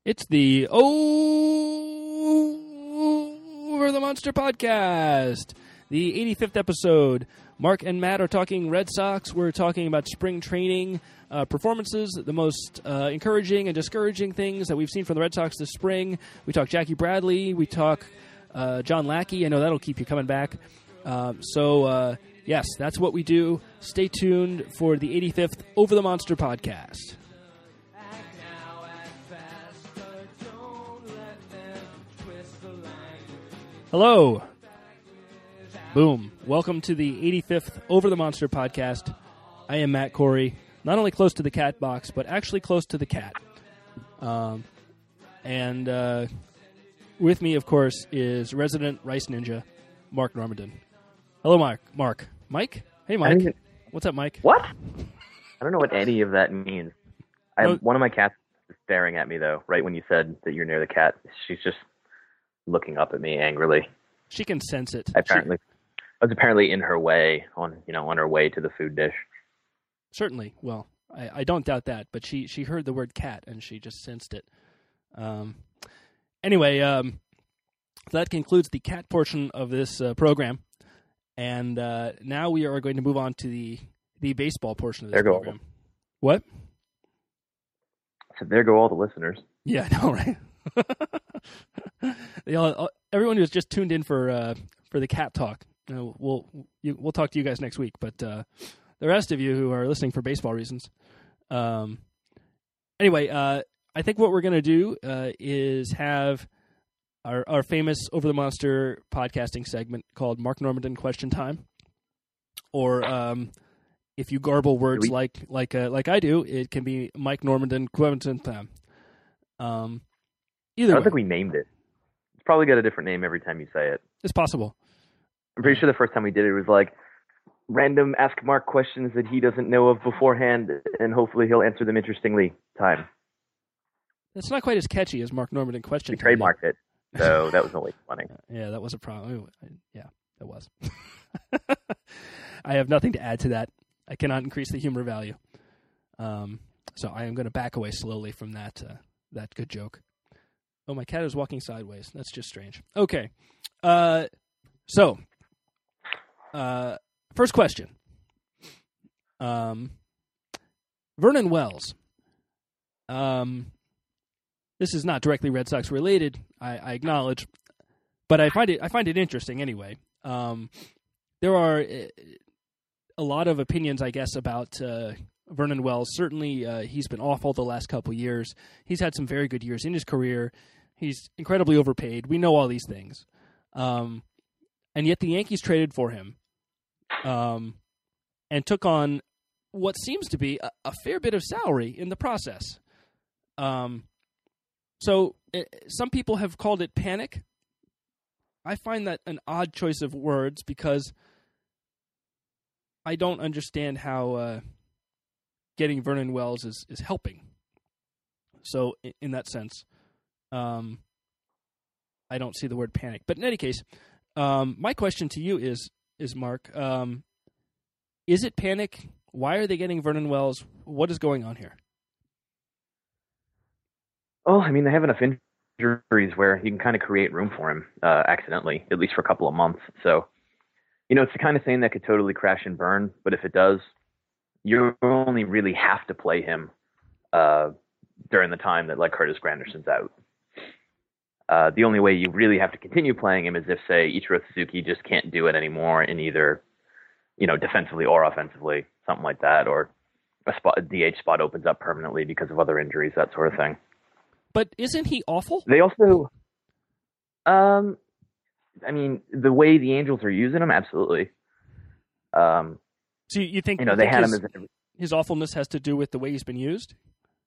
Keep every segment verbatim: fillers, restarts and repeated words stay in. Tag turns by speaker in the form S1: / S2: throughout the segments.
S1: It's the Over the Monster podcast, the eighty-fifth episode. Mark and Matt are talking Red Sox. We're talking about spring training uh, performances, the most uh, encouraging and discouraging things that we've seen from the Red Sox this spring. We talk Jackie Bradley. We talk uh, John Lackey. I know that'll keep you coming back. Um, so, uh, yes, that's what we do. Stay tuned for the eighty-fifth Over the Monster podcast. Hello. Boom. Welcome to the eighty-fifth Over the Monster podcast. I am Matt Corey, not only close to the cat box, but actually close to the cat. Um, and uh, with me, of course, is resident Rice Ninja, Mark Normandin. Hello, Mark. Mark. Mike? Hey, Mike. Even... What's up, Mike?
S2: What? I don't know what any of that means. I have, no. One of my cats is staring at me, though, right when you said that you're near the cat. She's just looking up at me angrily.
S1: She can sense it.
S2: Apparently, she... I was apparently in her way on, you know, on her way to the food dish.
S1: Certainly. Well, I, I don't doubt that, but she, she heard the word cat and she just sensed it. Um. Anyway, um, that concludes the cat portion of this uh, program, and uh, now we are going to move on to the the baseball portion of this
S2: there go
S1: program. What?
S2: So there go all the listeners.
S1: Yeah, I know, right? they all, everyone who's just tuned in for uh, for the cat talk, you know, we'll you, we'll talk to you guys next week. But uh, the rest of you who are listening for baseball reasons, um, anyway, uh, I think what we're going to do uh, is have our our famous Over the Monster podcasting segment called Mark Normandin Question Time, or um, if you garble words we- like like uh, like I do, it can be Mike Normandin Question Time. Um. Either
S2: I don't
S1: way.
S2: think we named it. It's probably got a different name every time you say it.
S1: It's possible.
S2: I'm pretty sure the first time we did it, it was like random ask Mark questions that he doesn't know of beforehand, and hopefully he'll answer them interestingly time.
S1: It's not quite as catchy as Mark Normandin Question
S2: We
S1: Time.
S2: trademarked it, so that was always funny.
S1: Yeah, that was a problem. Yeah, that was. I have nothing to add to that. I cannot increase the humor value. Um, so I am going to back away slowly from that uh, that good joke. Oh, my cat is walking sideways. That's just strange. Okay. Uh, so, uh, first question. Um, Vernon Wells. Um, this is not directly Red Sox related, I, I acknowledge, but I find it I find it interesting anyway. Um, there are a lot of opinions, I guess, about uh, Vernon Wells. Certainly, uh, he's been awful the last couple years. He's had some very good years in his career. He's incredibly overpaid. We know all these things. Um, and yet the Yankees traded for him um, and took on what seems to be a, a fair bit of salary in the process. Um, so it, some people have called it panic. I find that an odd choice of words because I don't understand how uh, getting Vernon Wells is, is helping. So in, in that sense, Um, I don't see the word panic. But in any case, um, my question to you is, is Mark, um, is it panic? Why are they getting Vernon Wells? What is going on here?
S2: Oh, I mean, they have enough injuries where you can kind of create room for him uh, accidentally, at least for a couple of months. So, you know, it's the kind of thing that could totally crash and burn. But if it does, you only really have to play him uh, during the time that, like, Curtis Granderson's out. Uh, the only way you really have to continue playing him is if, say, Ichiro Suzuki just can't do it anymore in either, you know, defensively or offensively, something like that, or a spot, a D H spot opens up permanently because of other injuries, that sort of thing.
S1: But isn't he awful?
S2: They also, um, I mean, the way the Angels are using him, absolutely. Um,
S1: so you think,
S2: you know,
S1: you
S2: they
S1: think
S2: had
S1: his,
S2: him as a,
S1: his awfulness has to do with the way he's been used?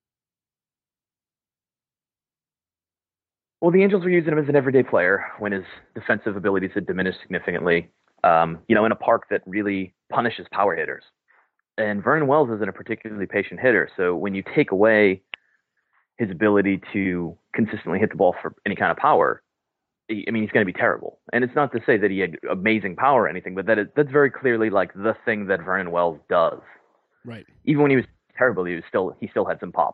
S2: Well, the Angels were using him as an everyday player when his defensive abilities had diminished significantly, um, you know, in a park that really punishes power hitters. And Vernon Wells isn't a particularly patient hitter, so when you take away his ability to consistently hit the ball for any kind of power, I mean, he's going to be terrible. And it's not to say that he had amazing power or anything, but that is, that's very clearly like the thing that Vernon Wells does.
S1: Right.
S2: Even when he was terrible, he was still he still had some pop.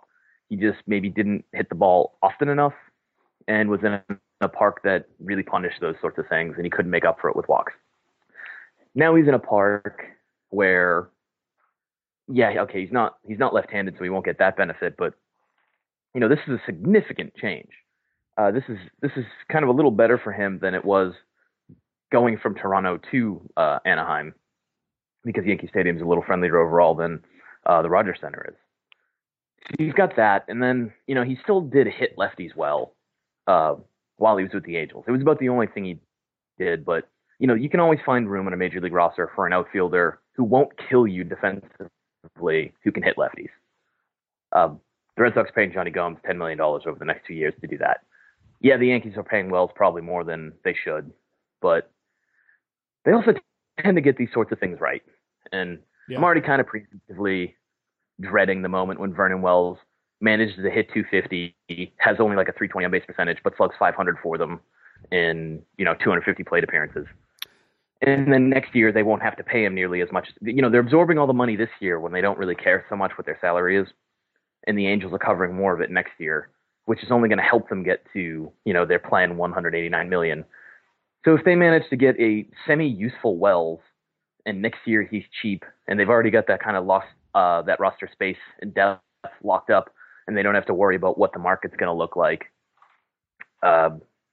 S2: He just maybe didn't hit the ball often enough and was in a park that really punished those sorts of things, and he couldn't make up for it with walks. Now he's in a park where, yeah, okay, he's not he's not left-handed, so he won't get that benefit, but you know, this is a significant change. Uh, this is this is kind of a little better for him than it was going from Toronto to uh, Anaheim, because Yankee Stadium is a little friendlier overall than uh, the Rogers Center is. So you've got that, and then you know he still did hit lefties well uh, while he was with the Angels. It was about the only thing he did, but you know you can always find room in a major league roster for an outfielder who won't kill you defensively, who can hit lefties. Um, the Red Sox are paying Johnny Gomes ten million dollars over the next two years to do that. Yeah, the Yankees are paying Wells probably more than they should, but they also tend to get these sorts of things right. And yeah. I'm already kind of preemptively dreading the moment when Vernon Wells manages to hit two fifty, has only like a three twenty on base percentage, but slugs five hundred for them in, you know, two hundred fifty plate appearances. And then next year they won't have to pay him nearly as much. You know, they're absorbing all the money this year when they don't really care so much what their salary is. And the Angels are covering more of it next year, which is only going to help them get to, you know, their planned one hundred eighty-nine million dollars. So if they manage to get a semi-useful Wells, and next year he's cheap, and they've already got that kind of lost, uh, that roster space and depth locked up, and they don't have to worry about what the market's going to look like. Uh,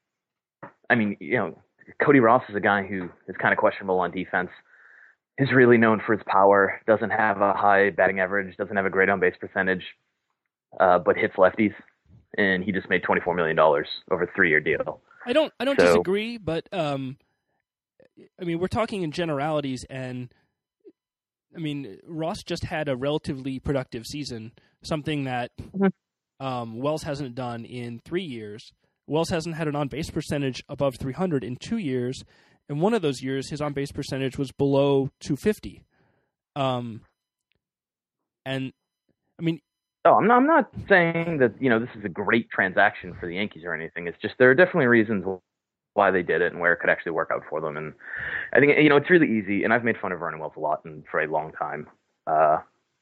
S2: I mean, you know, Cody Ross is a guy who is kind of questionable on defense. Is really known for his power, doesn't have a high batting average, doesn't have a great on-base percentage, uh, but hits lefties. And he just made twenty-four million dollars over a three-year deal.
S1: I don't I don't
S2: so,
S1: disagree, but um, I mean, we're talking in generalities, and I mean, Ross just had a relatively productive season, something that mm-hmm. um, Wells hasn't done in three years. Wells hasn't had an on-base percentage above three hundred in two years, and one of those years, his on-base percentage was below two fifty. Um, and, I mean...
S2: Oh, I'm not, I'm not saying that, you know, this is a great transaction for the Yankees or anything. It's just there are definitely reasons why they did it and where it could actually work out for them. And I think, you know, it's really easy, and I've made fun of Vernon Wells a lot and for a long time. Uh,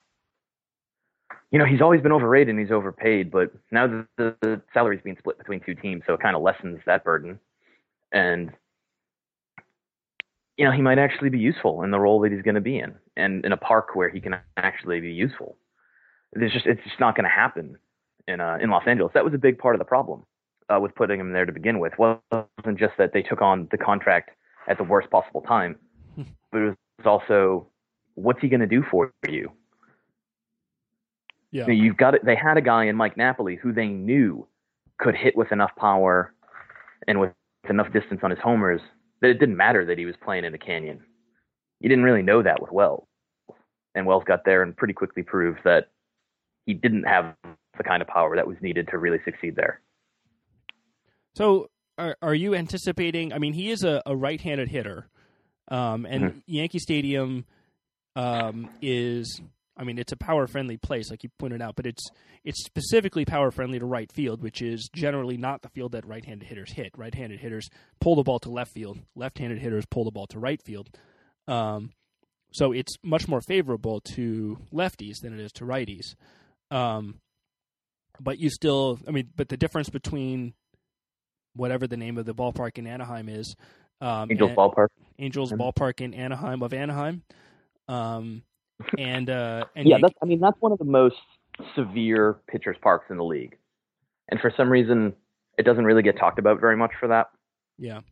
S2: you know, he's always been overrated and he's overpaid, but now the, the, the salary's being split between two teams, so it kind of lessens that burden. And, you know, he might actually be useful in the role that he's going to be in, and in a park where he can actually be useful. There's just it's just not going to happen in uh, in Los Angeles. That was a big part of the problem uh, with putting him there to begin with. Well, it wasn't just that they took on the contract at the worst possible time, but it was also, what's he going to do for you?
S1: Yeah,
S2: so you've got it. They had a guy in Mike Napoli who they knew could hit with enough power and with enough distance on his homers that it didn't matter that he was playing in a canyon. You didn't really know that with Wells, and Wells got there and pretty quickly proved that he didn't have the kind of power that was needed to really succeed there.
S1: So are, are you anticipating, I mean, he is a, a right-handed hitter, um, and mm-hmm. Yankee Stadium um, is, I mean, it's a power-friendly place, like you pointed out, but it's it's specifically power-friendly to right field, which is generally not the field that right-handed hitters hit. Right-handed hitters pull the ball to left field. Left-handed hitters pull the ball to right field. Um, so it's much more favorable to lefties than it is to righties. Um, but you still, I mean, but the difference between whatever the name of the ballpark in Anaheim is, um,
S2: Angels Ballpark,
S1: Angels mm-hmm. Ballpark in Anaheim of Anaheim, um, and uh, and
S2: yeah,
S1: Yank-
S2: that's, I mean, that's one of the most severe pitchers parks in the league, and for some reason, it doesn't really get talked about very much for that.
S1: Yeah,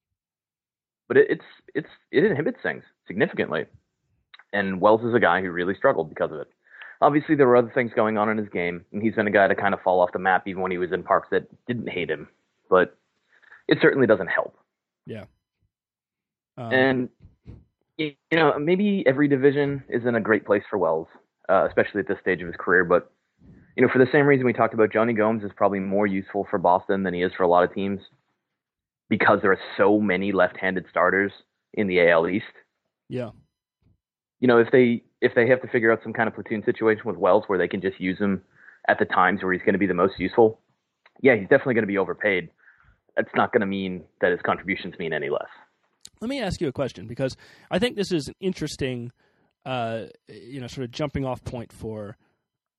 S2: but it, it's it's it inhibits things significantly, and Wells is a guy who really struggled because of it. Obviously, there were other things going on in his game, and he's been a guy to kind of fall off the map even when he was in parks that didn't hate him. But it certainly doesn't help.
S1: Yeah. Um,
S2: and, you know, maybe every division isn't a great place for Wells, uh, especially at this stage of his career. But, you know, for the same reason we talked about, Johnny Gomes is probably more useful for Boston than he is for a lot of teams because there are so many left-handed starters in the A L East.
S1: Yeah.
S2: You know, if they if they have to figure out some kind of platoon situation with Wells where they can just use him at the times where he's going to be the most useful, yeah, he's definitely going to be overpaid. That's not going to mean that his contributions mean any less.
S1: Let me ask you a question, because I think this is an interesting, uh, you know, sort of jumping off point for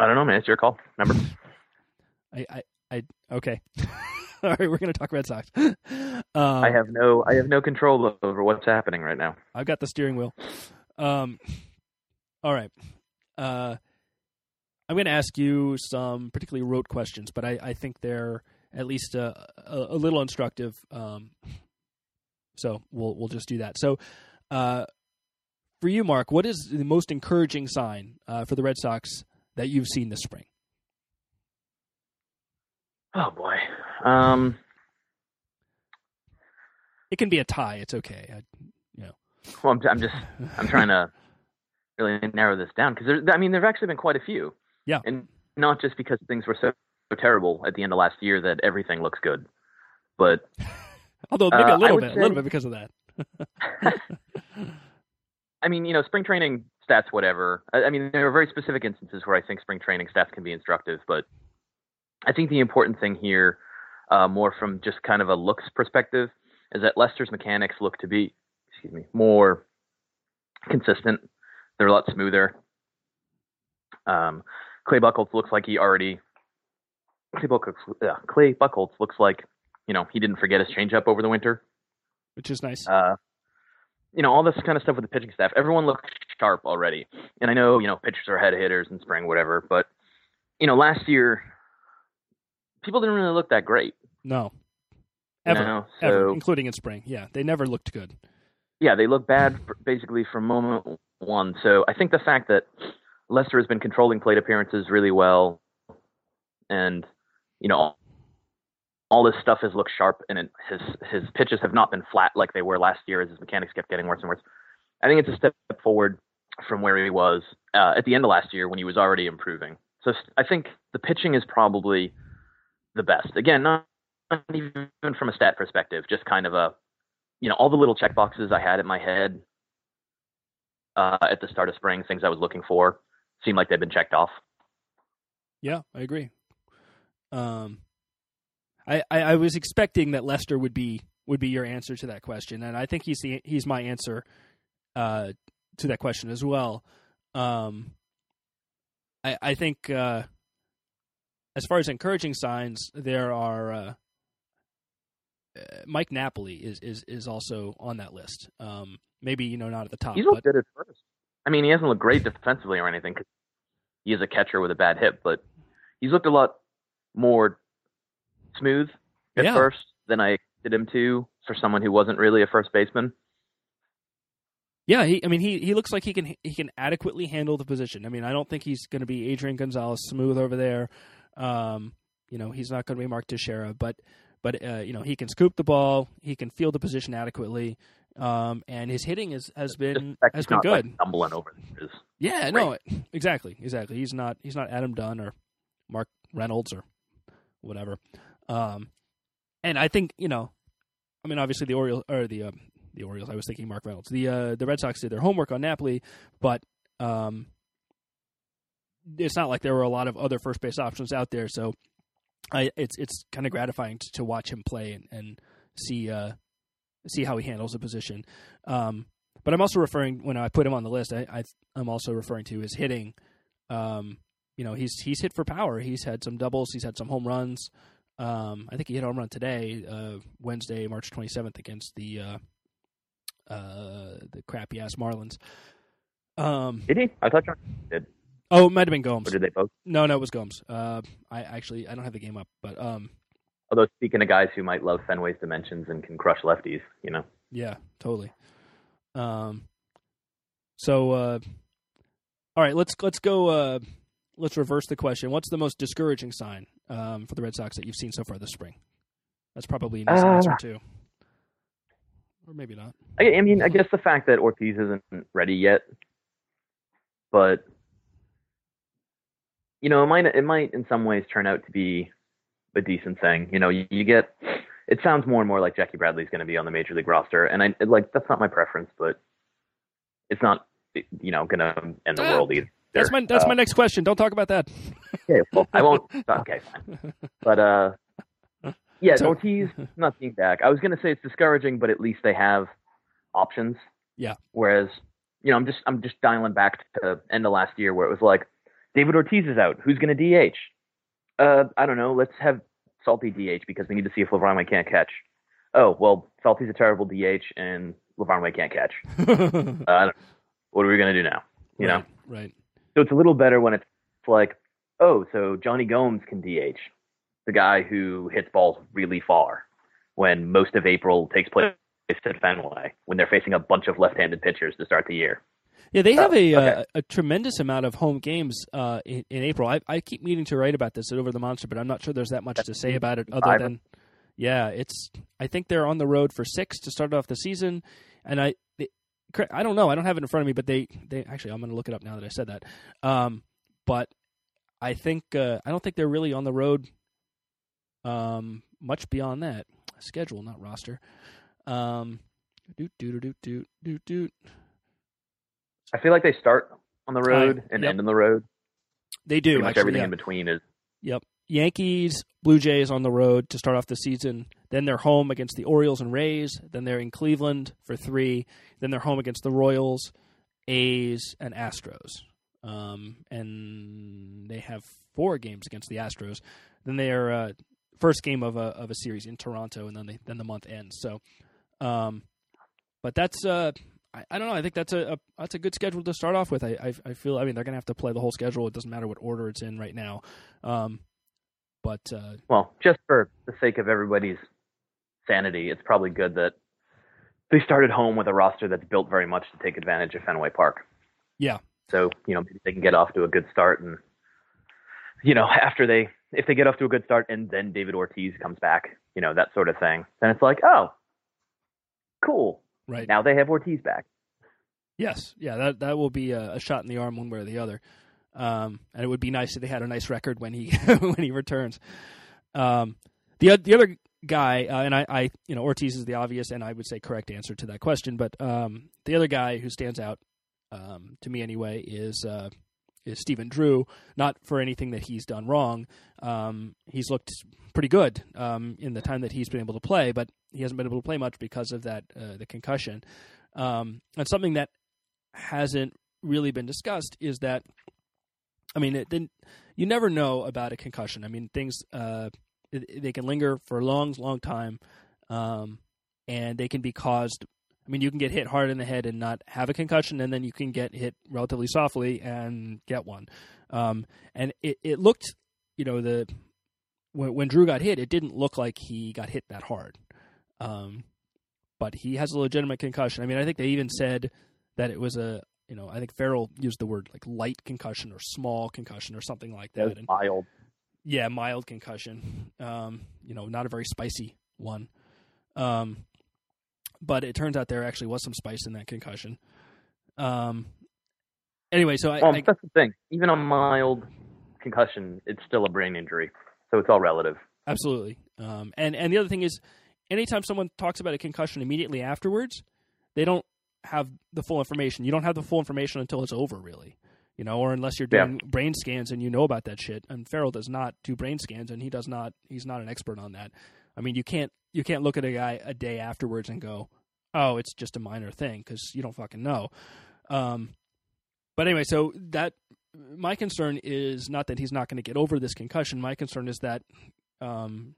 S2: I don't know, man. It's your call. Remember?
S1: I, I, I okay. All right, we're going to talk Red Sox. Um,
S2: I have no, I have no control over what's happening right now.
S1: I've got the steering wheel. Um, all right. Uh, I'm going to ask you some particularly rote questions, but I, I think they're at least uh, a, a little instructive. Um, so we'll we'll just do that. So, uh, for you, Mark, what is the most encouraging sign uh, for the Red Sox that you've seen this spring?
S2: Oh boy. Um,
S1: it can be a tie. It's okay. I, you know.
S2: Well, I'm, I'm just I'm trying to really narrow this down because I mean there've actually been quite a few.
S1: Yeah.
S2: And not just because things were so, so terrible at the end of last year that everything looks good, but
S1: although maybe
S2: uh,
S1: a little
S2: bit,
S1: bit,
S2: say,
S1: a little bit because of that.
S2: I mean, you know, spring training stats, whatever. I, I mean, there are very specific instances where I think spring training stats can be instructive, but I think the important thing here, uh, more from just kind of a looks perspective, is that Lester's mechanics look to be, excuse me, more consistent. They're a lot smoother. Um, Clay Buchholz looks like he already. Clay Buchholz, uh, Clay Buchholz looks like, you know, he didn't forget his changeup over the winter,
S1: which is nice.
S2: Uh, you know, all this kind of stuff with the pitching staff. Everyone looks sharp already, and I know, you know, pitchers are head hitters in spring, whatever. But you know, last year, people didn't really look that great.
S1: No, ever,
S2: you know? so,
S1: ever, including in spring. Yeah, they never looked good.
S2: Yeah, they look bad basically from moment one. So I think the fact that Lester has been controlling plate appearances really well, and you know, all, all this stuff has looked sharp, and it, his his pitches have not been flat like they were last year as his mechanics kept getting worse and worse. I think it's a step forward from where he was uh, at the end of last year when he was already improving. So I think the pitching is probably the best. Again, not, not even from a stat perspective, just kind of a, you know, all the little check boxes I had in my head uh, at the start of spring, things I was looking for, seem like they've been checked off.
S1: Yeah, I agree. Um, I, I, I was expecting that Lester would be would be your answer to that question, and I think he's the he's my answer uh, to that question as well. Um, I I think uh, as far as encouraging signs, there are uh, Mike Napoli is, is is also on that list. Um, maybe you know not at the top.
S2: He's looked
S1: but...
S2: good at first. I mean, he hasn't looked great defensively or anything because he is a catcher with a bad hip, but he's looked a lot more smooth at
S1: yeah.
S2: first than I expected him to for someone who wasn't really a first baseman.
S1: Yeah, he. I mean, he, he looks like he can he can adequately handle the position. I mean, I don't think he's going to be Adrian Gonzalez smooth over there. Um, you know, he's not going to be Mark Teixeira, but but uh, you know, he can scoop the ball, he can field the position adequately, um, and his hitting is has been has been
S2: not,
S1: good.
S2: Like, stumbling over is
S1: yeah,
S2: great.
S1: no, exactly, exactly. He's not he's not Adam Dunn or Mark Reynolds or whatever. Um, and I think you know, I mean, obviously the Orioles or the uh, the Orioles. I was thinking Mark Reynolds. The uh, the Red Sox did their homework on Napoli, but um, it's not like there were a lot of other first base options out there. So I, it's it's kind of gratifying to, to watch him play and, and see uh, see how he handles the position. Um, but I'm also referring when I put him on the list. I, I I'm also referring to his hitting. Um, you know, he's he's hit for power. He's had some doubles. He's had some home runs. Um, I think he hit a home run today, uh, Wednesday, March twenty-seventh, against the uh, uh, the crappy ass Marlins. Um,
S2: did he? I thought John did.
S1: Oh, it might have been Gomes.
S2: Or did they both?
S1: No, no, it was Gomes. Uh, I actually I don't have the game up, but um,
S2: although speaking of guys who might love Fenway's dimensions and can crush lefties, you know.
S1: Yeah, totally. Um, so uh, all right, let's let's go. Uh, let's reverse the question. What's the most discouraging sign um, for the Red Sox that you've seen so far this spring? That's probably an easy
S2: uh,
S1: answer too, or maybe not.
S2: I, I mean, I guess the fact that Ortiz isn't ready yet, but you know, it might it might in some ways turn out to be a decent thing. You know, you, you get it sounds more and more like Jackie Bradley's going to be on the major league roster, and I like that's not my preference, but it's not you know going to end the ah, world either.
S1: That's my that's uh, my next question. Don't talk about that.
S2: Okay, well, I won't. Okay, fine. But uh, yeah, so, Ortiz not being back. I was going to say it's discouraging, but at least they have options.
S1: Yeah.
S2: Whereas, you know, I'm just I'm just dialing back to end of last year where it was like, David Ortiz is out. Who's going to D H? Uh, I don't know. Let's have Salty D H because we need to see if LeBron Way can't catch. Oh, well, Salty's a terrible D H and LeBron Way can't catch. uh, I don't, what are we going to do now? You
S1: right,
S2: know?
S1: Right.
S2: So it's a little better when it's like, oh, so Johnny Gomes can D H, the guy who hits balls really far when most of April takes place at Fenway, when they're facing a bunch of left-handed pitchers to start the year.
S1: Yeah, they have
S2: oh,
S1: a,
S2: okay.
S1: uh, a tremendous amount of home games uh, in, in April. I, I keep meaning to write about this at Over the Monster, but I'm not sure there's that much to say about it other than, yeah, it's. I think they're on the road for six to start off the season, and I, they, I don't know, I don't have it in front of me, but they, they actually, I'm going to look it up now that I said that. Um, but I think uh, I don't think they're really on the road um, much beyond that schedule, not roster. Um, doot doot doot doot doot doot.
S2: I feel like they start on the road
S1: uh,
S2: and
S1: yep.
S2: end on the road.
S1: They do.
S2: Pretty much
S1: actually,
S2: everything
S1: yeah.
S2: in between is.
S1: Yep. Yankees, Blue Jays on the road to start off the season. Then they're home against the Orioles and Rays. Then they're in Cleveland for three. Then they're home against the Royals, A's, and Astros. Um, and they have four games against the Astros. Then their uh, first game of a of a series in Toronto, and then they, then the month ends. So, um, but that's uh, I, I don't know. I think that's a, a that's a good schedule to start off with. I I, I feel I mean they're going to have to play the whole schedule. It doesn't matter what order it's in right now. Um, but uh,
S2: well, just for the sake of everybody's sanity, it's probably good that they started home with a roster that's built very much to take advantage of Fenway Park.
S1: Yeah.
S2: So, you know, maybe they can get off to a good start, and, you know, after they, if they get off to a good start and then David Ortiz comes back, you know, that sort of thing, then it's like, oh, cool.
S1: Right.
S2: Now they have Ortiz back.
S1: Yes. Yeah, that that will be a, a shot in the arm one way or the other. Um, and it would be nice if they had a nice record when he when he returns. Um, the the other guy, uh, and I, I, you know, Ortiz is the obvious and I would say correct answer to that question, but um, the other guy who stands out um, to me anyway is uh, is Stephen Drew. Not for anything that he's done wrong. Um, he's looked pretty good um, in the time that he's been able to play, but he hasn't been able to play much because of that uh, the concussion. Um, and something that hasn't really been discussed is that. I mean, it, then you never know about a concussion. I mean, things uh, they can linger for a long, long time, um, and they can be caused. I mean, you can get hit hard in the head and not have a concussion, and then you can get hit relatively softly and get one. Um, and it, it looked, you know, the when, when Drew got hit, it didn't look like he got hit that hard, um, but he has a legitimate concussion. I mean, I think they even said that it was a. You know, I think Farrell used the word like light concussion or small concussion or something like that.
S2: And, mild.
S1: Yeah, mild concussion. Um, you know, not a very spicy one. Um, but it turns out there actually was some spice in that concussion. Um, anyway, so I,
S2: well,
S1: I...
S2: That's the thing. Even a mild concussion, it's still a brain injury. So it's all relative.
S1: Absolutely. Um, and, and the other thing is, anytime someone talks about a concussion immediately afterwards, they don't have the full information. You don't have the full information until it's over, really, you know, or unless you're doing yeah. brain scans and you know about that shit. And Farrell does not do brain scans, and he does not. He's not an expert on that. I mean, you can't you can't look at a guy a day afterwards and go, "Oh, it's just a minor thing," because you don't fucking know. Um, but anyway, so that my concern is not that he's not going to get over this concussion. My concern is that, um,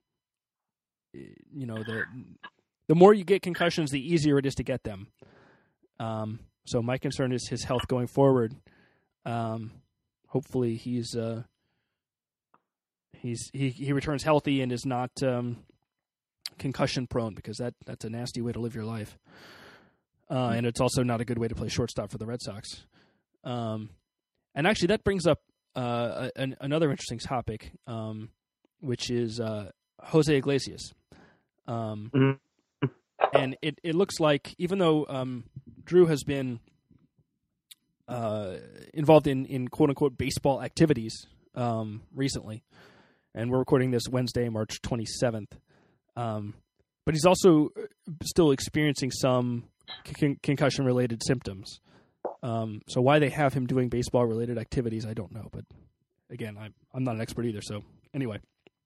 S1: you know, the the more you get concussions, the easier it is to get them. Um, so my concern is his health going forward. Um, hopefully he's, uh, he's, he, he returns healthy and is not, um, concussion prone, because that, that's a nasty way to live your life. Uh, and it's also not a good way to play shortstop for the Red Sox. Um, and actually that brings up, uh, an, another interesting topic, um, which is, uh, Jose Iglesias. Um, mm-hmm. And it, it looks like, even though um, Drew has been uh, involved in, in quote-unquote baseball activities um, recently, and we're recording this Wednesday, March twenty-seventh, um, but he's also still experiencing some con- concussion-related symptoms. Um, so why they have him doing baseball-related activities, I don't know. But again, I'm, I'm not an expert either, so anyway.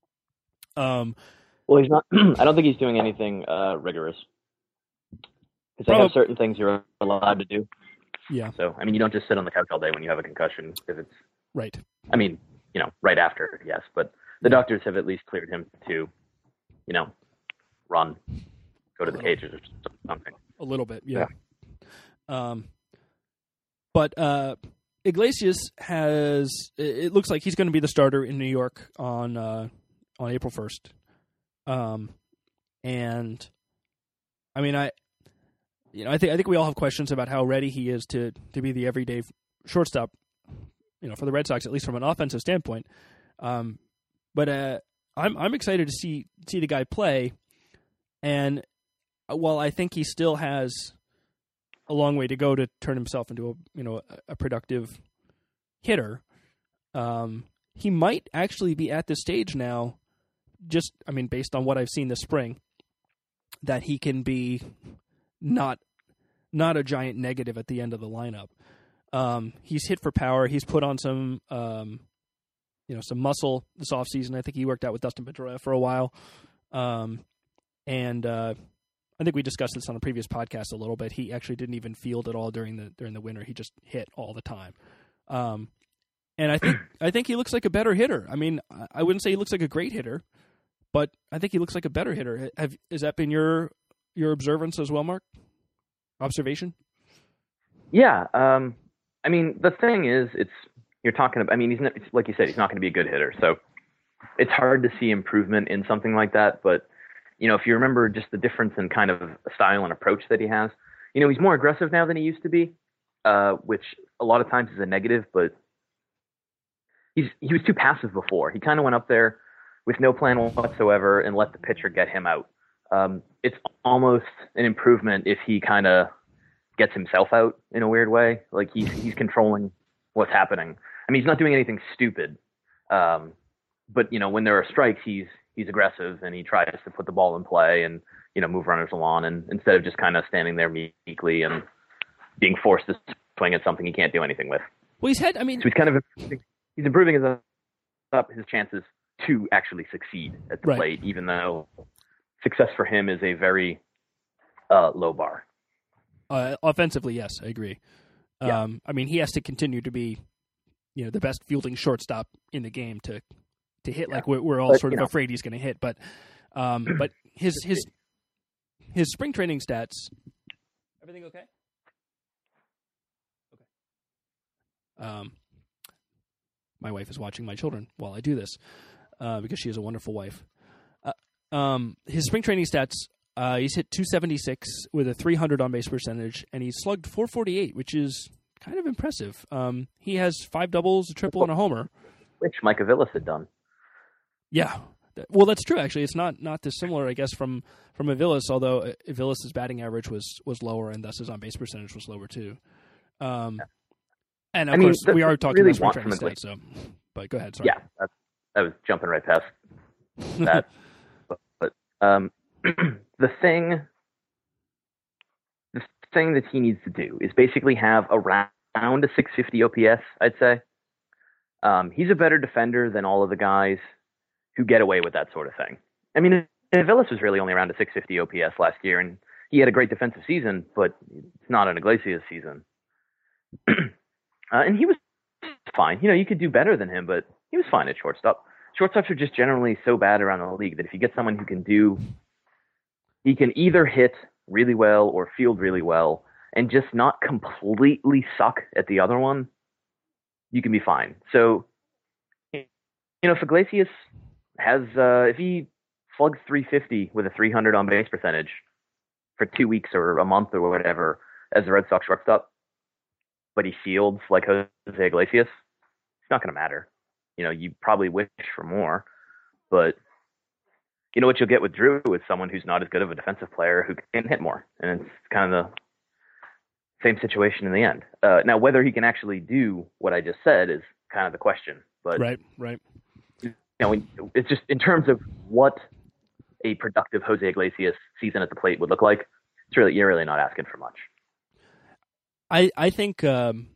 S1: Um,
S2: Well, he's not. I don't think he's doing anything uh, rigorous. Because they have certain things you're allowed to do.
S1: Yeah.
S2: So, I mean, you don't just sit on the couch all day when you have a concussion. If it's
S1: Right.
S2: I mean, you know, right after, yes, but the doctors have at least cleared him to, you know, run, go to the cages or something.
S1: A little bit, yeah. yeah. Um, but uh, Iglesias has. It looks like he's going to be the starter in New York on uh, on April first. Um, and I mean, I, you know, I think I think we all have questions about how ready he is to to be the everyday shortstop. You know, for the Red Sox, at least from an offensive standpoint. Um, but uh, I'm I'm excited to see see the guy play, and while I think he still has a long way to go to turn himself into a you know a, a productive hitter, um, he might actually be at this stage now. Just I mean, based on what I've seen this spring, that he can be not not a giant negative at the end of the lineup. Um, he's hit for power. He's put on some, um, you know, some muscle this offseason. I think he worked out with Dustin Pedroia for a while. Um, and uh, I think we discussed this on a previous podcast a little bit. He actually didn't even field at all during the during the winter. He just hit all the time. Um, and I think I think he looks like a better hitter. I mean, I wouldn't say he looks like a great hitter, but I think he looks like a better hitter. Have has that been your your observance as well, Mark? Observation?
S2: Yeah. Um, I mean, the thing is, it's you're talking about. I mean, he's not, like you said, he's not going to be a good hitter, so it's hard to see improvement in something like that. But you know, if you remember just the difference in kind of style and approach that he has, you know, he's more aggressive now than he used to be, uh, which a lot of times is a negative. But he's he was too passive before. He kind of went up there with no plan whatsoever and let the pitcher get him out. Um, it's almost an improvement if he kind of gets himself out in a weird way. Like he's he's controlling what's happening. I mean, he's not doing anything stupid. Um, but you know, when there are strikes, he's he's aggressive and he tries to put the ball in play and you know move runners along. And instead of just kind of standing there meekly and being forced to swing at something he can't do anything with.
S1: Well, he's had. I mean,
S2: so he's kind of improving, he's improving his up his chances to actually succeed at the
S1: right.
S2: plate, even though success for him is a very uh, low bar.
S1: Uh, offensively, yes, I agree.
S2: Yeah.
S1: Um, I mean, he has to continue to be, you know, the best fielding shortstop in the game to to hit yeah. like we're, we're all but, sort of know. afraid he's going to hit. But um, but his his his spring training stats. Everything okay? Okay. Um, my wife is watching my children while I do this uh, because she is a wonderful wife. Uh, um, his spring training stats. Uh, he's hit two seventy-six with a three hundred on base percentage, and he's slugged four forty-eight, which is kind of impressive. Um, he has five doubles, a triple, and a homer,
S2: which Mike Aviles had done.
S1: Yeah, well, that's true. Actually, it's not not dissimilar, I guess, from from Aviles. Although Aviles' batting average was was lower, and thus his on base percentage was lower too. Um, yeah. And of I course, mean, we are talking really about spring training stats. So, but go ahead. Sorry.
S2: Yeah, that's, I was jumping right past that. but, but um. The thing, the thing that he needs to do is basically have around a six fifty O P S, I'd say. Um, he's a better defender than all of the guys who get away with that sort of thing. I mean, Aviles was really only around a six fifty O P S last year, and he had a great defensive season, but it's not an Iglesias season. uh, and he was fine. You know, you could do better than him, but he was fine at shortstop. Shortstops are just generally so bad around the league that if you get someone who can do he can either hit really well or field really well and just not completely suck at the other one, you can be fine. So, you know, if Iglesias has, uh, if he slugs three fifty with a three hundred on base percentage for two weeks or a month or whatever as the Red Sox shortstop, but he fields like Jose Iglesias, it's not going to matter. You know, you probably wish for more, but you know what you'll get with Drew is someone who's not as good of a defensive player who can hit more. And it's kind of the same situation in the end. Uh, now, whether he can actually do what I just said is kind of the question. But
S1: right, right.
S2: You know, it's just in terms of what a productive Jose Iglesias season at the plate would look like, it's really, you're really not asking for much.
S1: I, I think, um,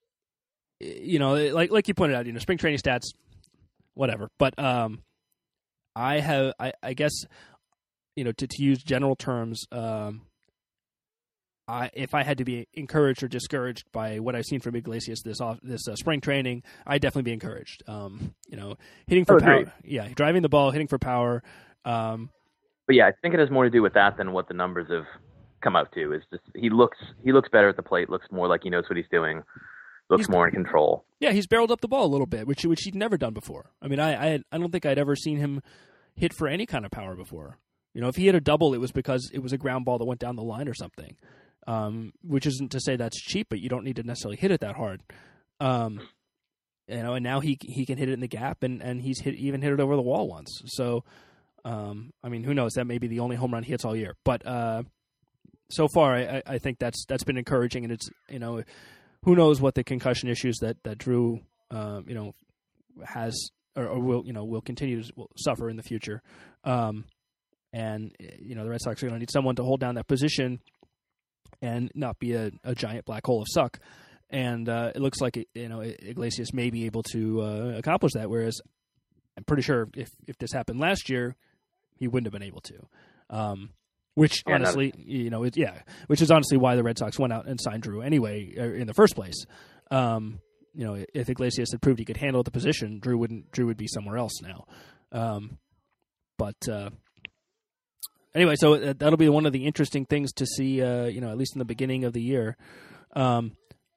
S1: you know, like like you pointed out, you know, spring training stats, whatever. But um, I have, I, I guess, you know, to, to use general terms, um, I, if I had to be encouraged or discouraged by what I've seen from Iglesias this off, this uh, spring training, I'd definitely be encouraged. Um, you know, hitting for
S2: oh,
S1: power,
S2: great.
S1: yeah, driving the ball, hitting for power. Um,
S2: but yeah, I think it has more to do with that than what the numbers have come out to. Is just he looks he looks better at the plate, looks more like he knows what he's doing, looks he's, more in control.
S1: Yeah, he's barreled up the ball a little bit, which which he'd never done before. I mean, I I, I don't think I'd ever seen him hit for any kind of power before. You know, if he hit a double, it was because it was a ground ball that went down the line or something. Um, which isn't to say that's cheap, but you don't need to necessarily hit it that hard. Um, you know, and now he he can hit it in the gap, and, and he's hit even hit it over the wall once. So, um, I mean, who knows? That may be the only home run he hits all year. But uh, so far, I, I think that's that's been encouraging, and it's you know, who knows what the concussion issues that that Drew, uh, you know, has or, or will you know will continue to will suffer in the future. Um, and you know, the Red Sox are going to need someone to hold down that position and not be a, a giant black hole of suck. And uh, it looks like, you know, Iglesias may be able to uh, accomplish that, whereas I'm pretty sure if, if this happened last year, he wouldn't have been able to. Um, which, yeah, honestly, no. you know, it, yeah, which is honestly why the Red Sox went out and signed Drew anyway in the first place. Um, you know, if Iglesias had proved he could handle the position, Drew wouldn't. Drew would be somewhere else now. Um, but... Uh, Anyway, so that'll be one of the interesting things to see, uh, you know, at least in the beginning of the year. Um,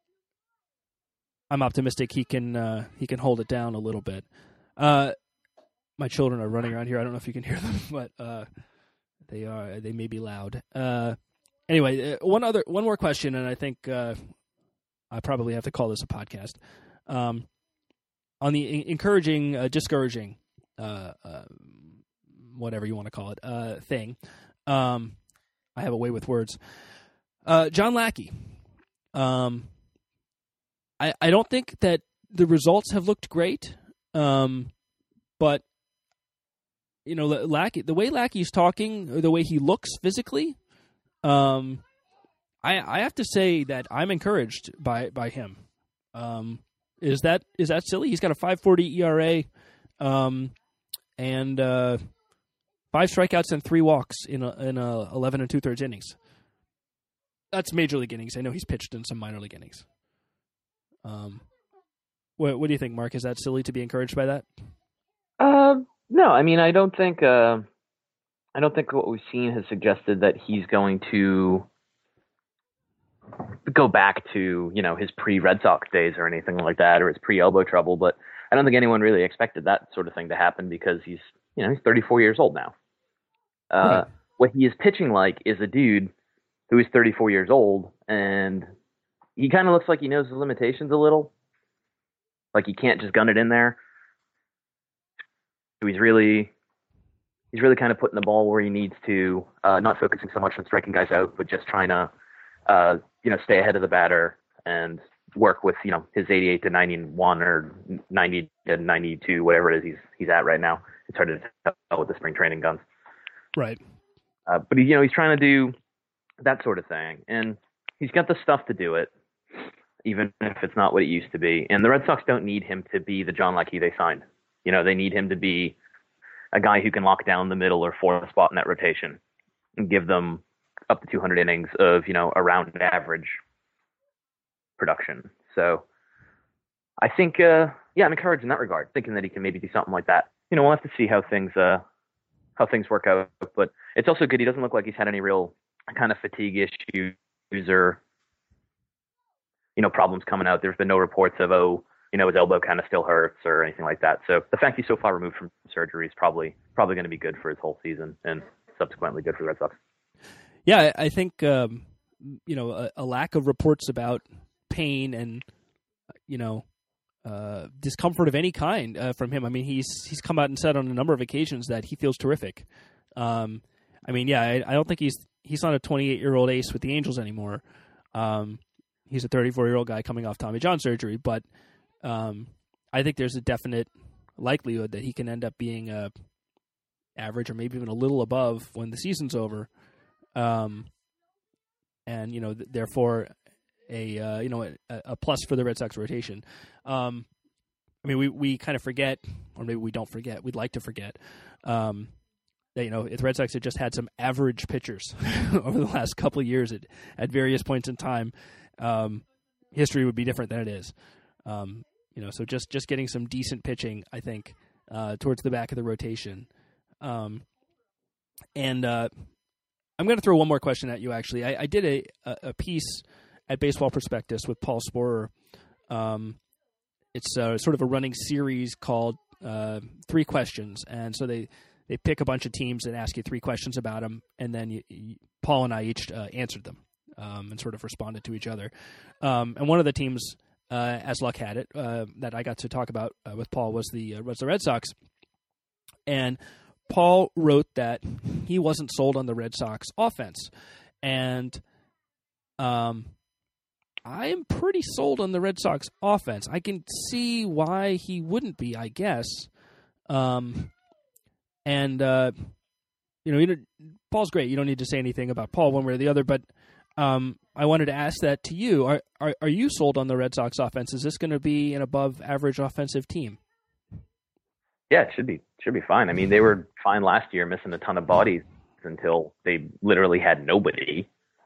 S1: I'm optimistic he can uh, he can hold it down a little bit. Uh, my children are running around here. I don't know if you can hear them, but uh, they are they may be loud. Uh, anyway, one other one more question, and I think uh, I probably have to call this a podcast. Um, on the encouraging, uh, discouraging. Uh, uh, whatever you want to call it, uh, thing. Um, I have a way with words. Uh, John Lackey. Um, I, I don't think that the results have looked great, um, but, you know, Lackey, the way Lackey's talking, or the way he looks physically, um, I, I have to say that I'm encouraged by, by him. Um, is that is that silly? He's got a five forty E R A, um, and uh, five strikeouts and three walks in a, in a eleven and two thirds innings. That's major league innings. I know he's pitched in some minor league innings. Um, what, what do you think, Mark? Is that silly to be encouraged by that?
S2: Uh, no, I mean, I don't think. Uh, I don't think what we've seen has suggested that he's going to go back to, you know, his pre-Red Sox days or anything like that, or his pre-elbow trouble. But I don't think anyone really expected that sort of thing to happen because he's, you know, he's thirty-four years old now. Uh, right. What he is pitching like is a dude who is thirty-four years old, and he kind of looks like he knows his limitations a little. Like he can't just gun it in there. So he's really, he's really kind of putting the ball where he needs to, uh, not focusing so much on striking guys out, but just trying to, uh, you know, stay ahead of the batter and work with, you know, his eighty-eight to ninety-one or ninety to ninety-two, whatever it is he's he's at right now. It's hard to tell with the spring training guns.
S1: Right.
S2: Uh, but, he, you know, he's trying to do that sort of thing. And he's got the stuff to do it, even if it's not what it used to be. And the Red Sox don't need him to be the John Lackey they signed. You know, they need him to be a guy who can lock down the middle or fourth spot in that rotation and give them up to two hundred innings of, you know, around average production. So I think, uh, yeah, I'm encouraged in that regard, thinking that he can maybe do something like that. You know, we'll have to see how things, uh, how things work out. But it's also good. He doesn't look like he's had any real kind of fatigue issues or, you know, problems coming out. There's been no reports of, oh, you know, his elbow kind of still hurts or anything like that. So the fact he's so far removed from surgery is probably probably going to be good for his whole season and subsequently good for the Red Sox.
S1: Yeah, I think, um, you know, a, a lack of reports about pain and, you know, uh, discomfort of any kind uh, from him. I mean, he's he's come out and said on a number of occasions that he feels terrific. Um, I mean, yeah, I, I don't think he's he's not a twenty-eight-year-old ace with the Angels anymore. Um, he's a thirty-four-year-old guy coming off Tommy John surgery, but um, I think there's a definite likelihood that he can end up being a average or maybe even a little above when the season's over. Um, and, you know, th- therefore a, uh, you know, a, a plus for the Red Sox rotation. Um, I mean, we, we kind of forget, or maybe we don't forget, we'd like to forget, um, that, you know, if the Red Sox had just had some average pitchers over the last couple of years at, at various points in time, um, history would be different than it is. Um, you know, so just, just getting some decent pitching, I think, uh, towards the back of the rotation. Um, and uh, I'm going to throw one more question at you, actually. I, I did a, a piece at Baseball Prospectus with Paul Sporer. Um, it's uh, sort of a running series called uh, Three Questions. And so they, they pick a bunch of teams and ask you three questions about them, and then you, you, Paul and I each uh, answered them um, and sort of responded to each other. Um, and one of the teams, uh, as luck had it, uh, that I got to talk about uh, with Paul was the uh, was the Red Sox. And Paul wrote that he wasn't sold on the Red Sox offense. And um, I'm pretty sold on the Red Sox offense. I can see why he wouldn't be, I guess. Um, and, uh, you know, you know, Paul's great. You don't need to say anything about Paul one way or the other, but um, I wanted to ask that to you. Are, are, are you sold on the Red Sox offense? Is this going to be an above-average offensive team?
S2: Yeah, it should be should be fine. I mean, they were fine last year, missing a ton of bodies until they literally had nobody.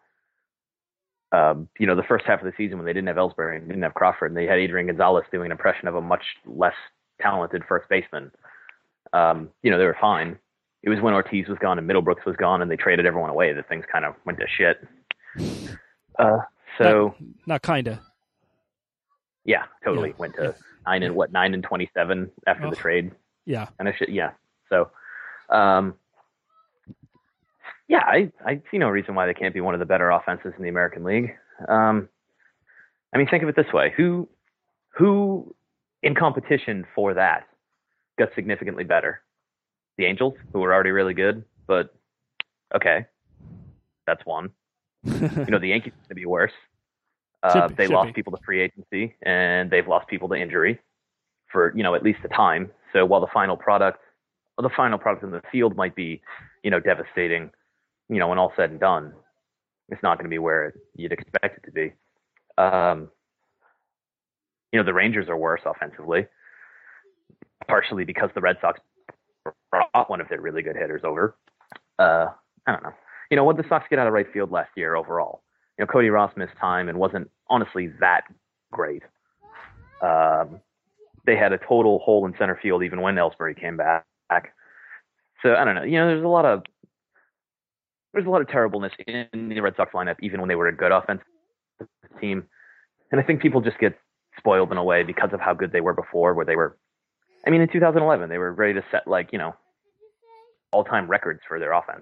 S2: Um, you know, the first half of the season when they didn't have Ellsbury and didn't have Crawford, and they had Adrian Gonzalez doing an impression of a much less talented first baseman. Um, you know, they were fine. It was when Ortiz was gone and Middlebrooks was gone, and they traded everyone away that things kind of went to shit. Uh, so
S1: not, not kinda.
S2: Yeah, totally
S1: yeah.
S2: went to
S1: yeah.
S2: nine and what nine and twenty-seven after
S1: oh.
S2: the trade.
S1: Yeah,
S2: and I should yeah. So, um, yeah, I I see no reason why they can't be one of the better offenses in the American League. Um, I mean, think of it this way: who who in competition for that got significantly better? The Angels, who were already really good, but okay, that's one. You know, the Yankees are going to be worse. Uh,
S1: be,
S2: they lost
S1: be.
S2: people to free agency, and they've lost people to injury for, you know, at least a time. So while the final product, well, the final product in the field might be, you know, devastating, you know, when all said and done, it's not going to be where you'd expect it to be. Um, you know, the Rangers are worse offensively, partially because the Red Sox brought one of their really good hitters over. Uh, I don't know. You know, what did the Sox get out of right field last year overall? You know, Cody Ross missed time and wasn't honestly that great. Um, they had a total hole in center field even when Ellsbury came back. So I don't know. You know, there's a lot of there's a lot of terribleness in the Red Sox lineup, even when they were a good offensive team. And I think people just get spoiled in a way because of how good they were before, where they were. I mean, in two thousand eleven, they were ready to set like you know all-time records for their offense.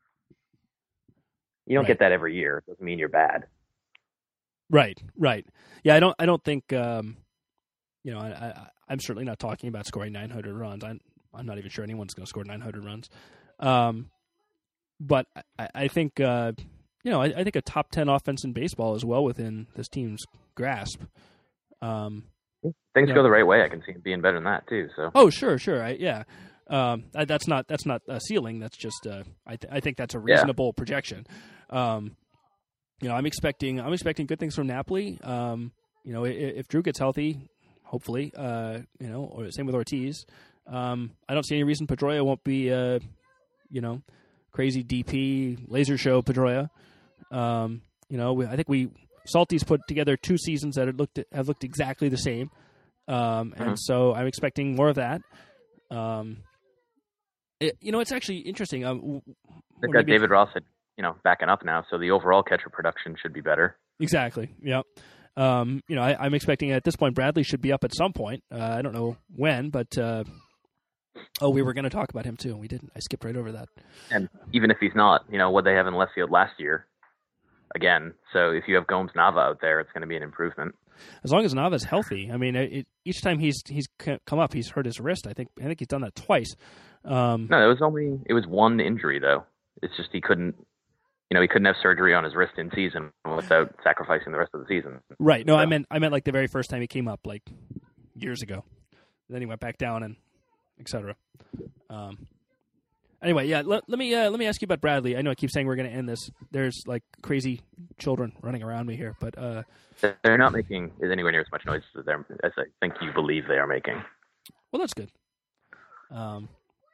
S2: You don't
S1: right.
S2: get that every year. It doesn't mean you're bad.
S1: Right, right. Yeah, I don't. I don't think. Um, you know, I, I, I'm certainly not talking about scoring nine hundred runs. I'm, I'm not even sure anyone's going to score nine hundred runs. Um, but I, I think, uh, you know, I, I think a top ten offense in baseball is well within this team's grasp. Um,
S2: Things
S1: yeah.
S2: go the right way. I can see it being better than that too. So.
S1: Oh, sure, sure. I, yeah. Um, I, that's not that's not a ceiling. That's just uh, I th- I think that's a reasonable yeah. projection. Um, you know, I'm expecting I'm expecting good things from Napoli. Um, you know, if, if Drew gets healthy, hopefully, uh, you know, or same with Ortiz. Um, I don't see any reason Pedroia won't be, uh, you know, crazy D P laser show Pedroia. Um, you know, we, I think we Salty's put together two seasons that have looked have looked exactly the same, um, and mm-hmm. so I'm expecting more of that. Um, it, you know, it's actually interesting. Um,
S2: They've got David Ross, at, you know, backing up now, so the overall catcher production should be better.
S1: Exactly. Yeah. Um, you know, I, I'm expecting at this point Bradley should be up at some point. Uh, I don't know when, but uh, oh, we were going to talk about him too, and we didn't. I skipped right over that.
S2: And even if he's not, you know, what they have in left field last year, again. So if you have Gomes Nava out there, it's going to be an improvement.
S1: As long as Nava's healthy, I mean, it, each time he's he's come up, he's hurt his wrist. I think I think he's done that twice. Um,
S2: no, it was only it was one injury though. It's just he couldn't, you know, he couldn't have surgery on his wrist in season without sacrificing the rest of the season.
S1: Right. No,
S2: so.
S1: I meant I meant like the very first time he came up, like years ago. And then he went back down and et cetera. Um, anyway, yeah. Let, let me uh, let me ask you about Bradley. I know I keep saying we're going to end this. There's like crazy children running around me here, but uh,
S2: they're not making anywhere near as much noise as, as I think you believe they are making.
S1: Well, that's good. Um,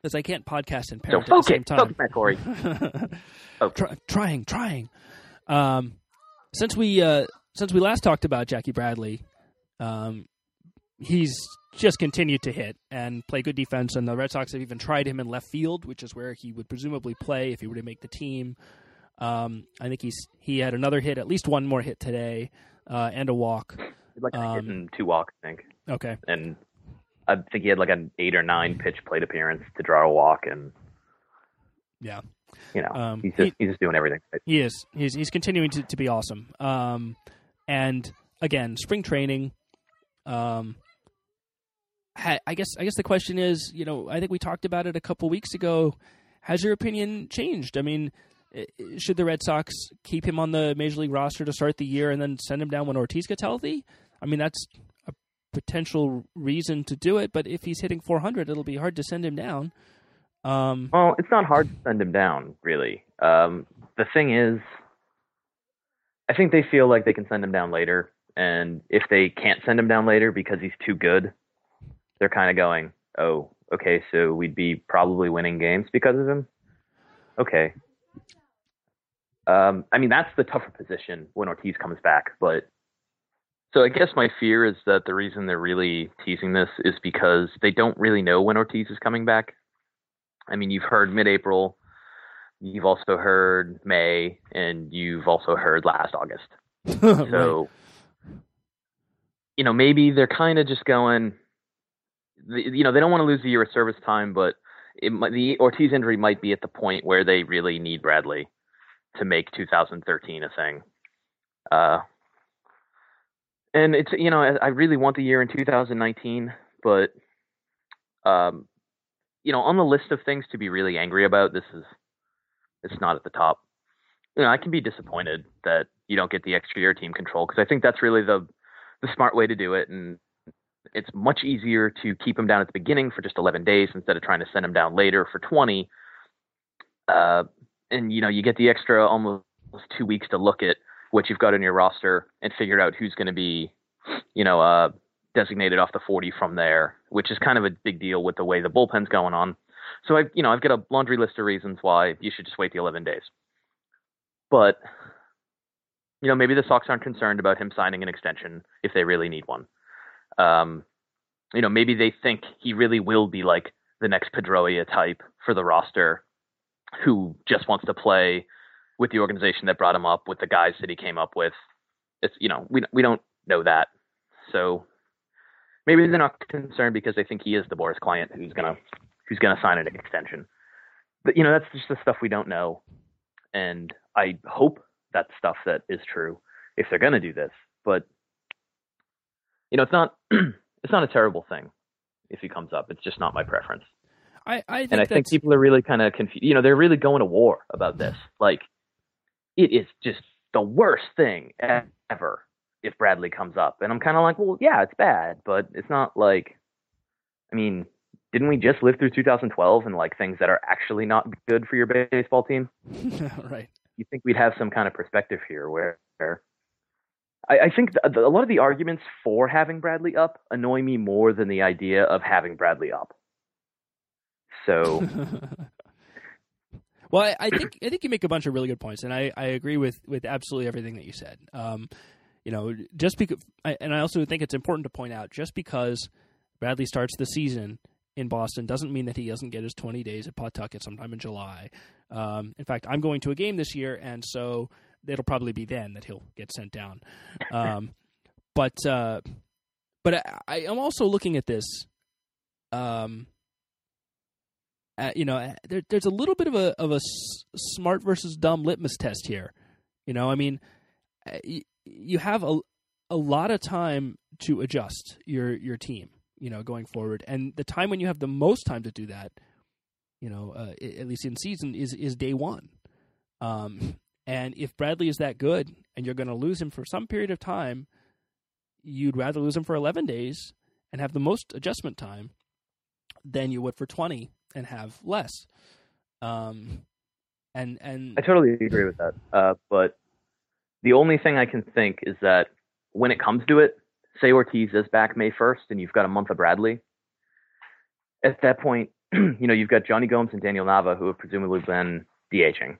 S1: because I can't podcast and
S2: So
S1: parent at
S2: focus,
S1: the same time.
S2: focus, Matt Corey. Okay.
S1: Try, trying, trying. Um, since we uh, since we last talked about Jackie Bradley, um, he's just continued to hit and play good defense, and the Red Sox have even tried him in left field, which is where he would presumably play if he were to make the team. Um, I think he's he had another hit, at least one more hit today, uh, and a walk.
S2: Like
S1: Um,
S2: a hit and two walks, I think.
S1: Okay.
S2: And I think he had like an eight or nine pitch plate appearance to draw a walk, and
S1: Yeah.
S2: you know,
S1: Um,
S2: he's just
S1: he-
S2: he's just doing everything. Right.
S1: He is. He's he's continuing to, to be awesome. Um, and again, spring training. Um, ha, I guess I guess the question is, you know, I think we talked about it a couple weeks ago. Has your opinion changed? I mean, i- should the Red Sox keep him on the Major League roster to start the year and then send him down when Ortiz gets healthy? I mean, that's a potential reason to do it. But if he's hitting four hundred, it'll be hard to send him down. Um,
S2: Well, it's not hard to send him down, really. Um, the thing is, I think they feel like they can send him down later, and if they can't send him down later because he's too good, they're kind of going, oh, okay, so we'd be probably winning games because of him? Okay. Um, I mean, that's the tougher position when Ortiz comes back, but so I guess my fear is that the reason they're really teasing this is because they don't really know when Ortiz is coming back. I mean, you've heard mid-April, you've also heard May, and you've also heard last August. So, right. you know, maybe they're kind of just going, you know, they don't want to lose the year of service time, but it might, the Ortiz injury might be at the point where they really need Bradley to make two thousand thirteen a thing. Uh, and it's, you know, I really want the year in two thousand nineteen, but, um, you know, on the list of things to be really angry about, this is, it's not at the top. You know, I can be disappointed that you don't get the extra year team control, because I think that's really the the smart way to do it, and it's much easier to keep him down at the beginning for just eleven days instead of trying to send him down later for twenty. Uh, and, you know, you get the extra almost two weeks to look at what you've got in your roster and figure out who's going to be, you know, uh, designated off the forty from there, which is kind of a big deal with the way the bullpen's going on. So I've, you know, I've got a laundry list of reasons why you should just wait the eleven days. But, you know, maybe the Sox aren't concerned about him signing an extension if they really need one. Um, you know, maybe they think he really will be like the next Pedroia type for the roster, who just wants to play with the organization that brought him up, with the guys that he came up with. It's, you know, we we don't know that. So maybe they're not concerned because they think he is the Boris client who's gonna who's gonna sign an extension. But, you know, that's just the stuff we don't know. And I hope that's stuff that is true if they're gonna do this. But, you know, it's not it's not a terrible thing if he comes up. It's just not my preference.
S1: I, I think
S2: and I
S1: that's...
S2: think people are really kind of confused. You know, they're really going to war about this. Like, it is just the worst thing ever if Bradley comes up. And I'm kind of like, well, yeah, it's bad, but it's not like, I mean, didn't we just live through two thousand twelve and like things that are actually not good for your baseball team?
S1: Right.
S2: You think we'd have some kind of perspective here where, where I, I think the, the, a lot of the arguments for having Bradley up annoy me more than the idea of having Bradley up. So,
S1: well, I, I think I think you make a bunch of really good points, and I, I agree with, with absolutely everything that you said. Um, you know, just because, and I also think it's important to point out, just because Bradley starts the season in Boston doesn't mean that he doesn't get his twenty days at Pawtucket sometime in July. Um, in fact, I'm going to a game this year, and so it'll probably be then that he'll get sent down. Um, but uh, but I, I am also looking at this. Um, Uh, you know, there, there's a little bit of a of a s- smart versus dumb litmus test here. You know, I mean, you, you have a a lot of time to adjust your your team, you know, going forward, and the time when you have the most time to do that, you know, uh, at least in season, is is day one. Um, and if Bradley is that good, and you're going to lose him for some period of time, you'd rather lose him for eleven days and have the most adjustment time than you would for twenty. And have less, um, and and
S2: I totally agree with that. Uh, but the only thing I can think is that when it comes to it, say Ortiz is back May first, and you've got a month of Bradley. At that point, you know, you've got Johnny Gomes and Daniel Nava who have presumably been DHing.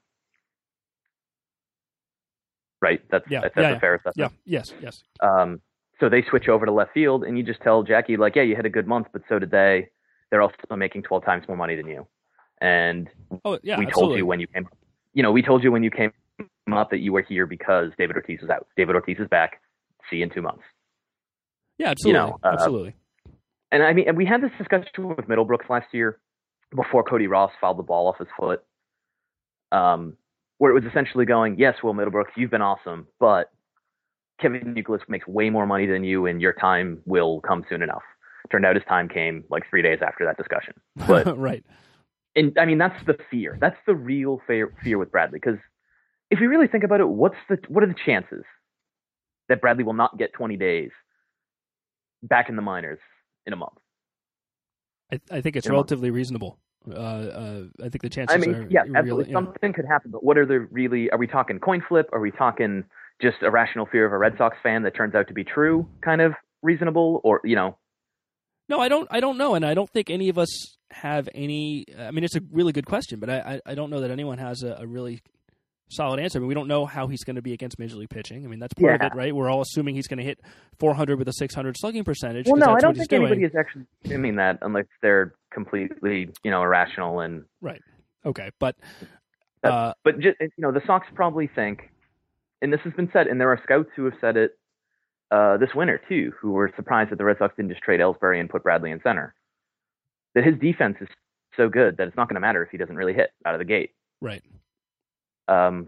S2: Right? That's,
S1: Yeah,
S2: that's,
S1: yeah,
S2: that's
S1: yeah.
S2: a fair assessment.
S1: Yeah, yes, yes.
S2: Um, so they switch over to left field, and you just tell Jackie, like, yeah, you had a good month, but so did they. They're also making twelve times more money than you. And
S1: oh, yeah,
S2: we
S1: absolutely.
S2: told you when you came, you know, we told you when you came up that you were here because David Ortiz was out. David Ortiz is back. See you in two months.
S1: Yeah, absolutely.
S2: You know, uh,
S1: absolutely.
S2: And I mean, and we had this discussion with Middlebrooks last year before Cody Ross fouled the ball off his foot. Um, where it was essentially going, yes, Will Middlebrooks, you've been awesome, but Kevin Youkilis makes way more money than you, and your time will come soon enough. Turned out his time came like three days after that discussion. But
S1: right.
S2: And I mean, that's the fear. That's the real fear, fear with Bradley. Because if you really think about it, what's the what are the chances that Bradley will not get twenty days back in the minors in a month?
S1: I, I think it's
S2: in
S1: relatively reasonable. Uh, uh, I think the chances
S2: I mean,
S1: are
S2: yeah,
S1: really,
S2: absolutely.
S1: yeah.
S2: Something could happen, but what are the really? Are we talking coin flip? Are we talking just a rational fear of a Red Sox fan that turns out to be true, kind of reasonable, or you know?
S1: No, I don't. I don't know, and I don't think any of us have any. I mean, it's a really good question, but I, I, I don't know that anyone has a, a really solid answer. I mean, we don't know how he's going to be against Major League pitching. I mean, that's part
S2: Yeah.
S1: of it, right? We're all assuming he's going to hit four hundred with a six hundred slugging percentage.
S2: Well,
S1: 'cause
S2: no,
S1: that's
S2: I don't
S1: what he's
S2: think anybody
S1: doing.
S2: is actually assuming that unless they're completely, you know, irrational and
S1: Right. Okay, but
S2: That-
S1: uh,
S2: But just, you know, the Sox probably think, and this has been said, and there are scouts who have said it uh, this winter too, who were surprised that the Red Sox didn't just trade Ellsbury and put Bradley in center. That his defense is so good that it's not going to matter if he doesn't really hit out of the gate.
S1: right.
S2: Um.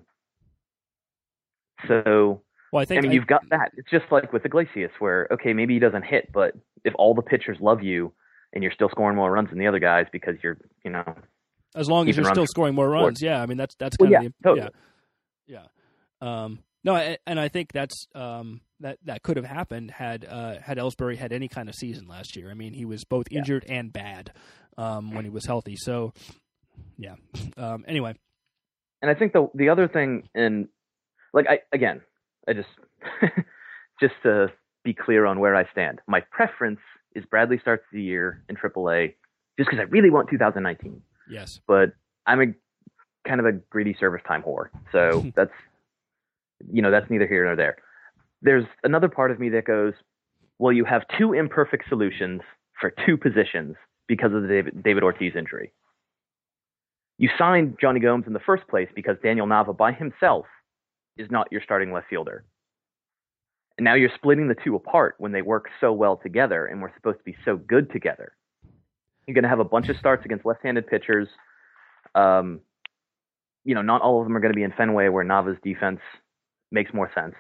S2: So
S1: Well, I think
S2: I mean,
S1: I-
S2: you've got that. It's just like with Iglesias, where okay, maybe he doesn't hit, but if all the pitchers love you and you're still scoring more runs than the other guys because you're, you know,
S1: as long as
S2: keeping
S1: you're still
S2: runs
S1: scoring more
S2: forward.
S1: runs, yeah. I mean, that's that's
S2: Well,
S1: kind
S2: yeah,
S1: of the,
S2: totally.
S1: yeah, yeah. Um, no, I, and I think that's um, that that could have happened had uh, had Ellsbury had any kind of season last year. I mean, he was both
S2: Yeah.
S1: injured and bad um, when he was healthy. So, yeah. Um, anyway,
S2: And I think the the other thing, and like I again, I just just to be clear on where I stand, my preference is Bradley starts the year in triple A, just because I really want two thousand nineteen.
S1: yes,
S2: But I'm a kind of a greedy service time whore, so that's you know that's neither here nor there. There's another part of me that goes, well, you have two imperfect solutions for two positions because of the David, David Ortiz injury. You signed Johnny Gomes in the first place because Daniel Nava by himself is not your starting left fielder. And now you're splitting the two apart when they work so well together and we're supposed to be so good together. You're going to have a bunch of starts against left-handed pitchers. Um, you know, not all of them are going to be in Fenway where Nava's defense makes more sense.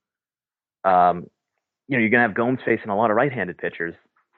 S2: Um, you know, you're going to have Gomes facing a lot of right-handed pitchers.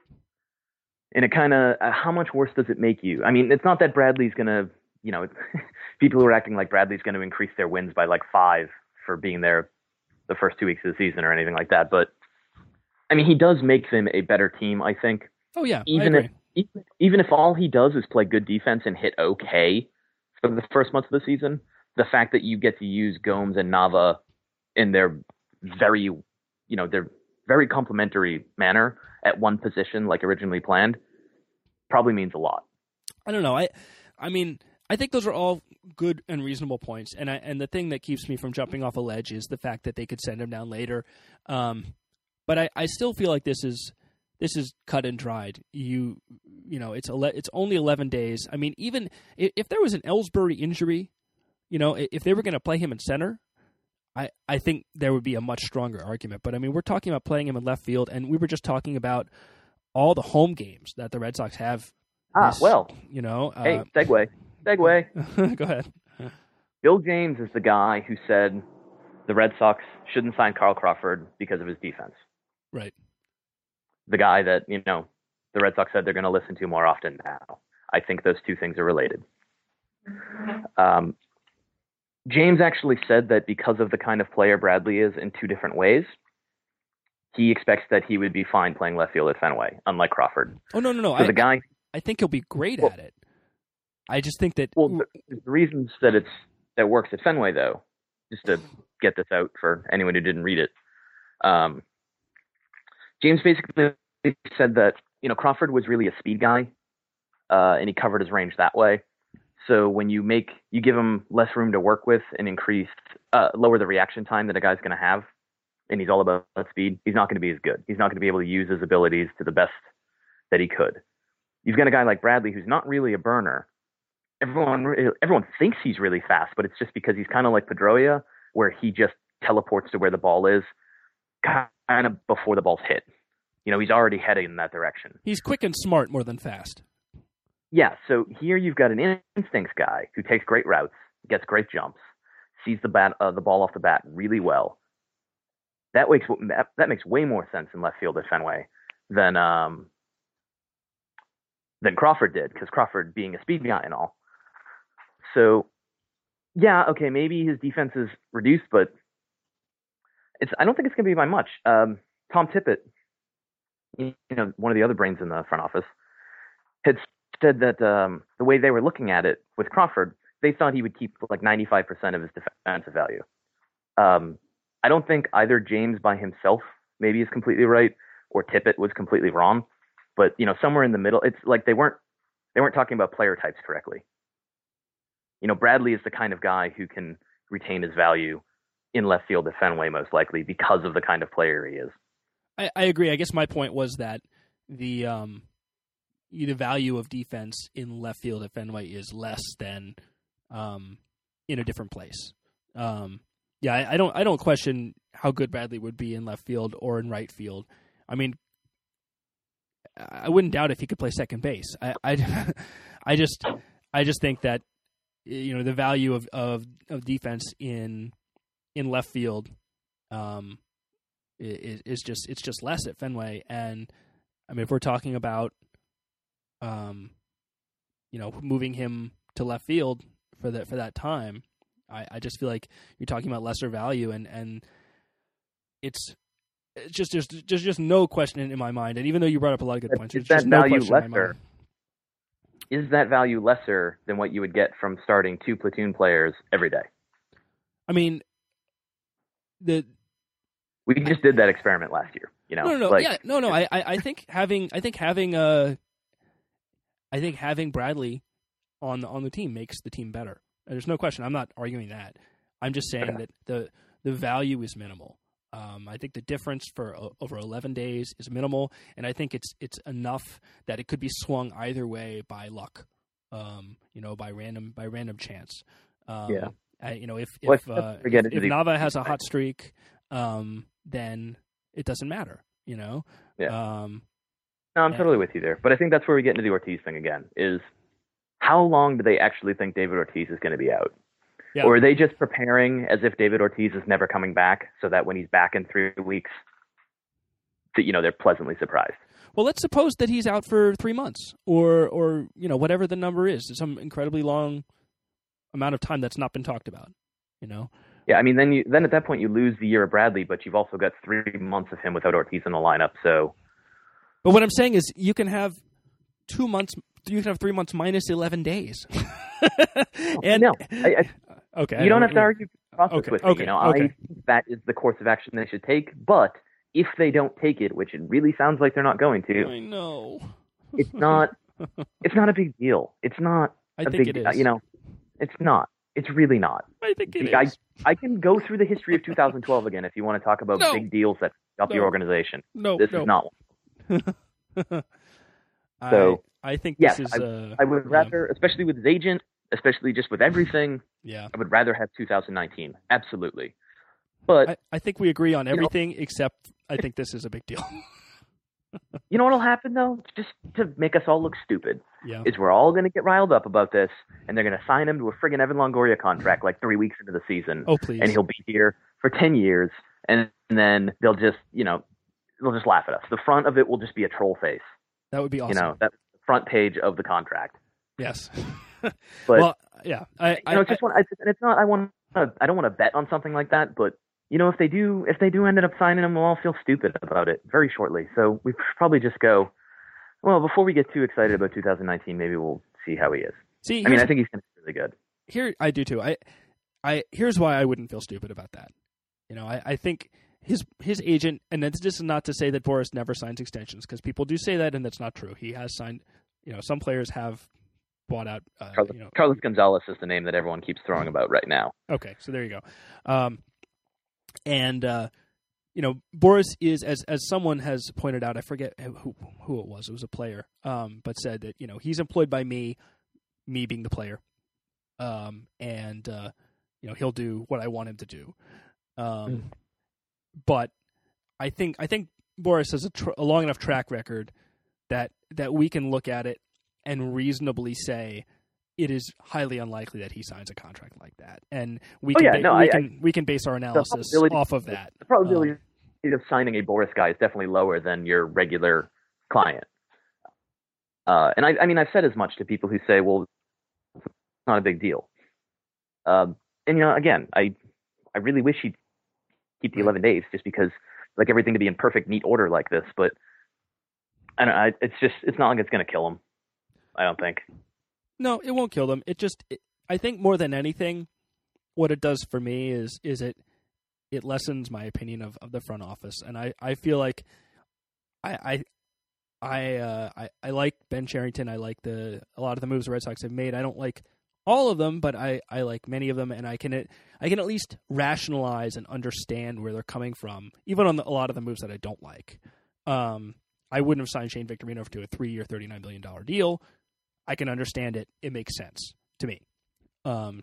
S2: And it kind of, uh, how much worse does it make you? I mean, it's not that Bradley's going to, you know, people who are acting like Bradley's going to increase their wins by like five for being there the first two weeks of the season or anything like that. But, I mean, he does make them a better team, I think.
S1: oh yeah,
S2: Even
S1: I
S2: if
S1: agree.
S2: even, even if all he does is play good defense and hit okay for the first month of the season, the fact that you get to use Gomes and Nava in their very, you know, their very complementary manner at one position like originally planned probably means a lot.
S1: I don't know. I, I mean, I think those are all good and reasonable points. And I, and the thing that keeps me from jumping off a ledge is the fact that they could send him down later. Um, but I, I still feel like this is this is cut and dried. You, you know, it's ele- it's only eleven days. I mean, even if, if there was an Ellsbury injury, you know, if they were going to play him in center, I, I think there would be a much stronger argument. But I mean, we're talking about playing him in left field, and we were just talking about all the home games that the Red Sox have.
S2: Ah,
S1: this,
S2: well,
S1: you know,
S2: hey,
S1: uh,
S2: segue, segue.
S1: go ahead.
S2: Bill James is the guy who said the Red Sox shouldn't sign Carl Crawford because of his defense.
S1: Right.
S2: The guy that, you know, the Red Sox said they're going to listen to more often now. I think those two things are related. Um, James actually said that because of the kind of player Bradley is in two different ways, he expects that he would be fine playing left field at Fenway, unlike Crawford.
S1: Oh, no, no, no.
S2: So
S1: I,
S2: the guy,
S1: I think he'll be great
S2: Well-
S1: at it. I just think that
S2: well, the, the reasons that it's that works at Fenway, though, just to get this out for anyone who didn't read it, um, James basically said that, you know, Crawford was really a speed guy, uh, and he covered his range that way. So when you make you give him less room to work with and increase uh, lower the reaction time that a guy's going to have, and he's all about speed, he's not going to be as good. He's not going to be able to use his abilities to the best that he could. You've got a guy like Bradley who's not really a burner. Everyone everyone thinks he's really fast, but it's just because he's kind of like Pedroia, where he just teleports to where the ball is, kind of before the ball's hit. You know, he's already heading in that direction.
S1: He's quick and smart more than fast.
S2: Yeah, so here you've got an instincts guy who takes great routes, gets great jumps, sees the bat, uh, the ball off the bat really well. That makes that makes way more sense in left field at Fenway than um, than Crawford did, because Crawford being a speed guy and all. So, yeah, okay, maybe his defense is reduced, but it's I don't think it's going to be by much. Um, Tom Tippett, you know, one of the other brains in the front office, had said that um, the way they were looking at it with Crawford, they thought he would keep like ninety-five percent of his defensive value. Um, I don't think either James by himself maybe is completely right, or Tippett was completely wrong. But you know, somewhere in the middle, it's like they weren't they weren't talking about player types correctly. You know, Bradley is the kind of guy who can retain his value in left field at Fenway most likely because of the kind of player he is.
S1: I, I agree. I guess my point was that the um, the value of defense in left field at Fenway is less than um, in a different place. Um, yeah, I, I don't I don't question how good Bradley would be in left field or in right field. I mean, I wouldn't doubt if he could play second base. I, I, I just I just think that, you know, the value of, of, of defense in in left field um, is, is just it's just less at Fenway. And I mean, if we're talking about um, you know, moving him to left field for that for that time, I, I just feel like you're talking about lesser value, and, and it's it's just there's just just no question in, in my mind. And even though you brought up a lot of good points,
S2: is
S1: there's just
S2: that
S1: no
S2: value
S1: question in my
S2: lesser?
S1: mind.
S2: Is that value lesser than what you would get from starting two platoon players every day?
S1: I mean, the
S2: we just did that experiment last year. You know,
S1: no, no, no,
S2: like,
S1: yeah, no, no. I, I, I think having, I think having, uh, I think having Bradley on the on the team makes the team better. There's no question. I'm not arguing that. I'm just saying
S2: okay.
S1: that the the value is minimal. Um, I think the difference for uh, over eleven days is minimal, and I think it's it's enough that it could be swung either way by luck, um, you know, by random by random chance. Um,
S2: yeah.
S1: I, you know, if
S2: well,
S1: if uh, if, if
S2: the,
S1: Nava has a hot streak, um, then it doesn't matter. You know.
S2: Yeah.
S1: Um,
S2: no, I'm
S1: and,
S2: totally with you there, but I think that's where we get into the Ortiz thing again. Is how long do they actually think David Ortiz is going to be out? Yeah. Or are they just preparing as if David Ortiz is never coming back, so that when he's back in three weeks, that, you know, they're pleasantly surprised?
S1: Well, let's suppose that he's out for three months, or or you know, whatever the number is, some incredibly long amount of time that's not been talked about. You know.
S2: Yeah, I mean, then you then at that point you lose the year of Bradley, but you've also got three months of him without Ortiz in the lineup. So,
S1: but what I'm saying is, you can have two months. You can have three months minus eleven days. and
S2: no, I, I,
S1: okay,
S2: you don't have to argue the process
S1: okay,
S2: with me.
S1: okay,
S2: You know,
S1: okay.
S2: I think that is the course of action they should take. But if they don't take it, which it really sounds like they're not going to,
S1: I know
S2: it's not. It's not a big deal. It's not.
S1: I
S2: a
S1: think
S2: big,
S1: it is.
S2: You know, it's not. It's really not.
S1: I think it
S2: I,
S1: is.
S2: I can go through the history of two thousand twelve again if you want to talk about
S1: no.
S2: big deals that up
S1: no.
S2: your organization.
S1: No,
S2: this
S1: no.
S2: is not
S1: one.
S2: So
S1: I, I think
S2: yes,
S1: this is.
S2: I,
S1: uh,
S2: I would
S1: yeah.
S2: rather, especially with his agent, especially just with everything.
S1: Yeah,
S2: I would rather have two thousand nineteen. Absolutely. But
S1: I, I think we agree on everything
S2: know,
S1: except I think this is a big deal.
S2: You know what'll happen though, just to make us all look stupid,
S1: yeah.
S2: is we're all going to get riled up about this, and they're going to sign him to a friggin' Evan Longoria contract like three weeks into the season.
S1: Oh please!
S2: And he'll be here for ten years, and then they'll just, you know, they'll just laugh at us. The front of it will just be a troll face.
S1: That would be awesome.
S2: You know, that's the front page of the contract.
S1: Yes.
S2: But
S1: well, yeah, I,
S2: you
S1: I
S2: know, just want, I, and it's not. I want. I don't want to bet on something like that, but. You know, if they do, if they do end up signing him, we'll all feel stupid about it very shortly. So we probably just go, well, before we get too excited about two thousand nineteen, maybe we'll see how he is.
S1: See,
S2: I mean, I think he's going to be really good.
S1: Here, I do too. I, I here's why I wouldn't feel stupid about that. You know, I, I think his his agent, and this is not to say that Boris never signs extensions, because people do say that, and that's not true. He has signed you know, some players have bought out. Uh,
S2: Carlos,
S1: you know,
S2: Carlos Gonzalez is the name that everyone keeps throwing about right now.
S1: Okay, so there you go. Um, and uh, you know, Boris is as as someone has pointed out. I forget who who it was. It was a player, um, but said that you know he's employed by me, me being the player, um, and uh, you know he'll do what I want him to do. Um, mm. But I think I think Boris has a, tr- a long enough track record that that we can look at it and reasonably say it is highly unlikely that he signs a contract like that, and we
S2: oh,
S1: can
S2: yeah,
S1: ba-
S2: no,
S1: we
S2: I,
S1: can
S2: I,
S1: we can base our analysis off of that.
S2: The probability
S1: um,
S2: of signing a Boris guy is definitely lower than your regular client. Uh, and I, I mean, I've said as much to people who say, "Well, it's not a big deal." Um, and you know, again, I I really wish he'd keep the eleven days, just because I'd like everything to be in perfect, neat order like this, but. I don't know, it's just, it's not like it's going to kill him. I don't think.
S1: No, it won't kill them. It just, it, I think more than anything, what it does for me is, is it, it lessens my opinion of, of the front office. And I, I feel like I, I, I, uh, I, I like Ben Cherington. I like the, a lot of the moves the Red Sox have made. I don't like all of them, but I, I like many of them. And I can, I can at least rationalize and understand where they're coming from, even on the, a lot of the moves that I don't like. Um, I wouldn't have signed Shane Victorino to a three-year, thirty-nine million dollars deal. I can understand it. It makes sense to me. Um,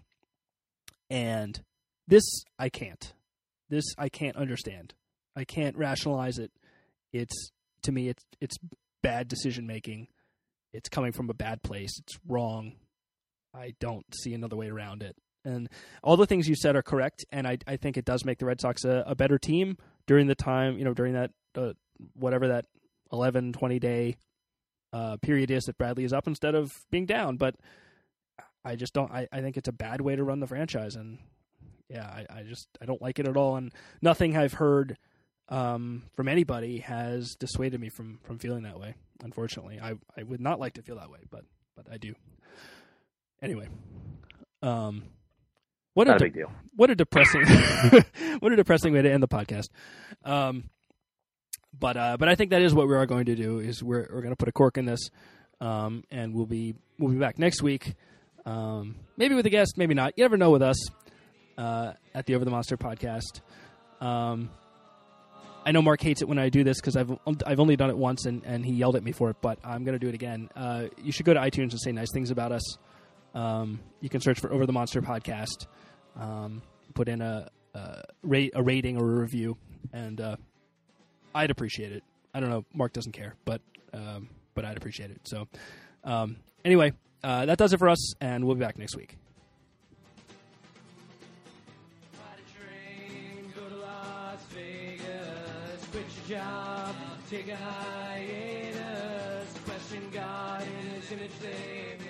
S1: and this, I can't. This, I can't understand. I can't rationalize it. It's, to me, it's it's bad decision-making. It's coming from a bad place. It's wrong. I don't see another way around it. And all the things you said are correct, and I, I think it does make the Red Sox a, a better team during the time, you know, during that, uh, whatever that, eleven, twenty day uh, period is that Bradley is up instead of being down. But I just don't, I, I think it's a bad way to run the franchise. And yeah, I, I just, I don't like it at all. And nothing I've heard um, from anybody has dissuaded me from, from feeling that way. Unfortunately, I, I would not like to feel that way, but, but I do. Anyway, um, what
S2: not
S1: a,
S2: a big deal.
S1: What a depressing, what a depressing way to end the podcast. Um, But uh, but I think that is what we are going to do. Is we're we're going to put a cork in this, um, and we'll be we'll be back next week, um, maybe with a guest, maybe not. You never know with us uh, at the Over the Monster podcast. Um, I know Mark hates it when I do this because I've I've only done it once and, and he yelled at me for it, but I'm going to do it again. Uh, you should go to iTunes and say nice things about us. Um, you can search for Over the Monster podcast, um, put in a a, rate, a rating or a review, and. Uh, I'd appreciate it. I don't know. Mark doesn't care, but um, but I'd appreciate it. So um, anyway, uh, that does it for us, and we'll be back next week. Ride a train, go to Las Vegas, quit your job, take a hiatus, question God in His image they